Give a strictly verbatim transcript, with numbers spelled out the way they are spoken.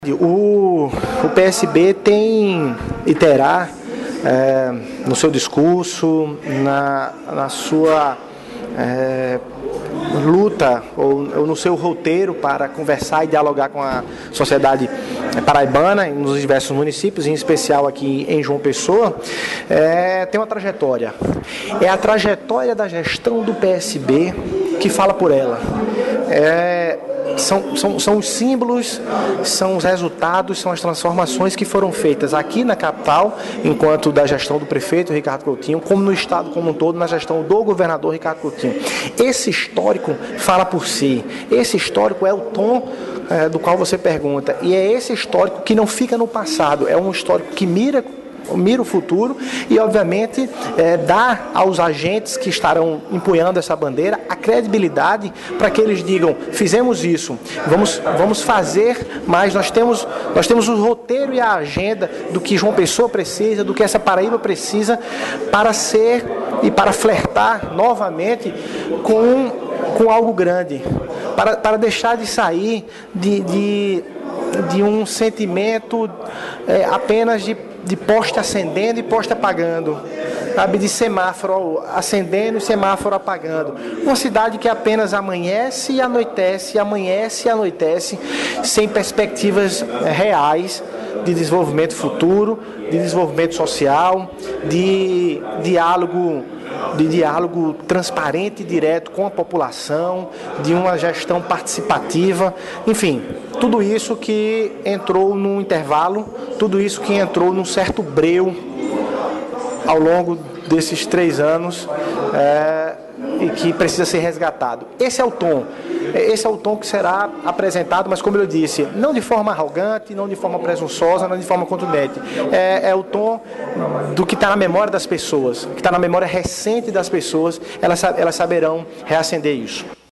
O, o P S B tem e terá é, no seu discurso, na, na sua é, luta ou, ou no seu roteiro para conversar e dialogar com a sociedade paraibana nos diversos municípios, em especial aqui em João Pessoa, é, tem uma trajetória. É a trajetória da gestão do P S B que fala por ela. É, São, são, são os símbolos, são os resultados, são as transformações que foram feitas aqui na capital, enquanto da gestão do prefeito Ricardo Coutinho, como no estado como um todo, na gestão do governador Ricardo Coutinho. Esse histórico fala por si. Esse histórico é o tom é, do qual você pergunta. E é esse histórico que não fica no passado, é um histórico que mira mira o futuro e, obviamente, é, dá aos agentes que estarão empunhando essa bandeira a credibilidade para que eles digam: fizemos isso, vamos, vamos fazer mais, nós temos, nós temos o roteiro e a agenda do que João Pessoa precisa, do que essa Paraíba precisa para ser e para flertar novamente com, com algo grande, para, para deixar de sair de, de, de um sentimento é, apenas de de poste acendendo e poste apagando, sabe, de semáforo acendendo e semáforo apagando. Uma cidade que apenas amanhece e anoitece, amanhece e anoitece, sem perspectivas reais de desenvolvimento futuro, de desenvolvimento social, de diálogo, de diálogo transparente e direto com a população, de uma gestão participativa, enfim, tudo isso que entrou num intervalo, tudo isso que entrou num certo breu ao longo desses três anos é, e que precisa ser resgatado. Esse é o tom, esse é o tom que será apresentado, mas, como eu disse, não de forma arrogante, não de forma presunçosa, não de forma contundente. É, é o tom do que está na memória das pessoas, que está na memória recente das pessoas, elas, elas saberão reacender isso.